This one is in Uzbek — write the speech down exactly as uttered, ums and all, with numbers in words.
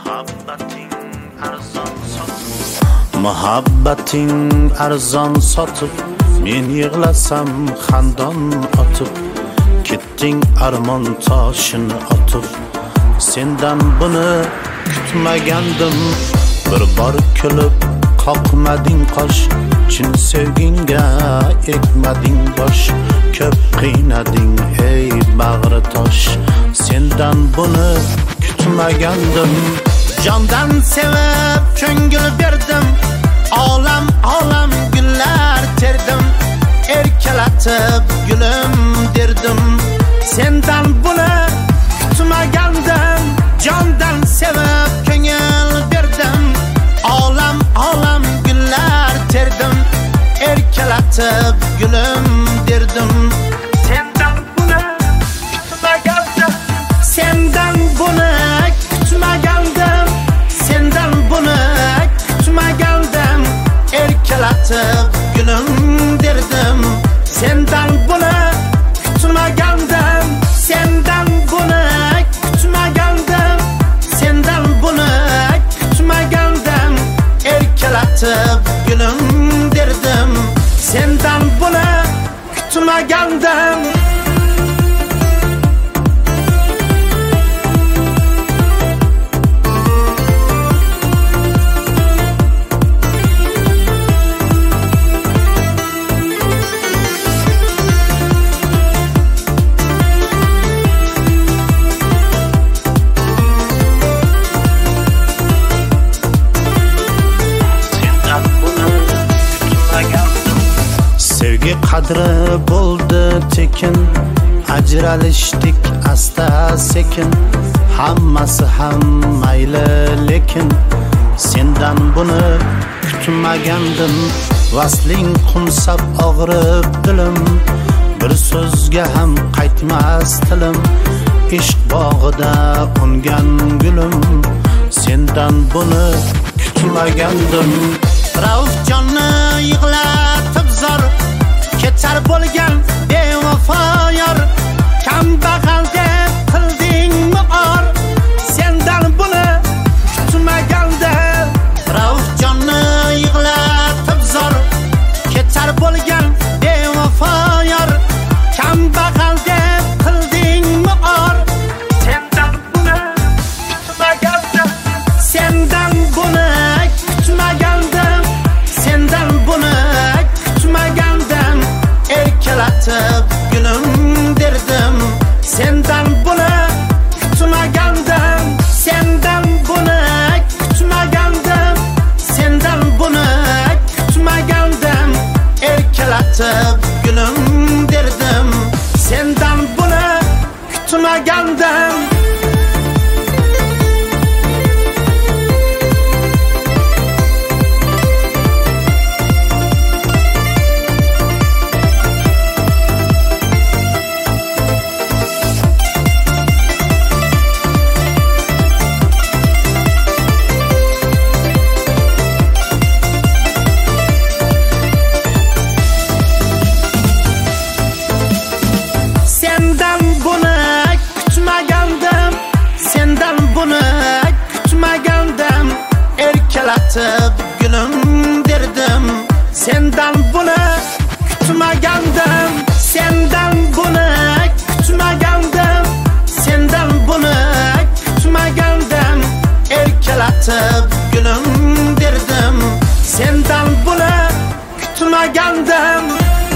Muhabbating arzon sotib Muhabbating arzon sotib men yig'lasam xandon otib ketding armon toshini otib sendan buni kutmagandim bir bor kulib qoqmading qosh chin sevginga ekmading bosh ko'p qiynading ey bag'ri tosh sendan buni kutmagandim jondan sevib ko'ngil berdim olam olam gullar terdim erkalatib gulim derdim sendan buni kutmagandim jondan sevib ko'ngil berdim olam olam gullar terdim erkalatib gulim derdim sendan buni kutmagandim sendan buni kutmagandim sendan buni kutmagandim erkalatib gulim derdim sendan buni kutmagandim sendan buni kutmagandim sendan buni kutmagandim erkalatib gulim derdim sendan buni kutmagandim sevgi qadri bo'ldi tekin ajralishdik asta sekin hammasi ham mayli lekin sendan buni kutmagandim vasling qumsab og'rib dilim bir so'zga ham qaytmas tilim ishq bog'ida ungan gulim sendan buni kutmagandim Rauf jonni yig'latib zor ketar bo'lgan bevafo yor kambag'al deb qildingmi or sendan buni kutmagandim Rauf jonni yig'latib zor ketar bo'lgan bevafo yor kambag'al deb qildingmi or sendan buni kutmagandim sendan buni kutmagandim sendan buni kutmagandim erkalatib gulim derdim sendan buni kutmagandim sendan buni kutmagandim sendan buni kutmagandim erkalatib gulim derdim sendan buni kutmagandim erkalatib gulim derdim sendan buni kutmagandim sendan buni kutmagandim sendan buni kutmagandim erkalatib gulim derdim sendan buni kutmagandim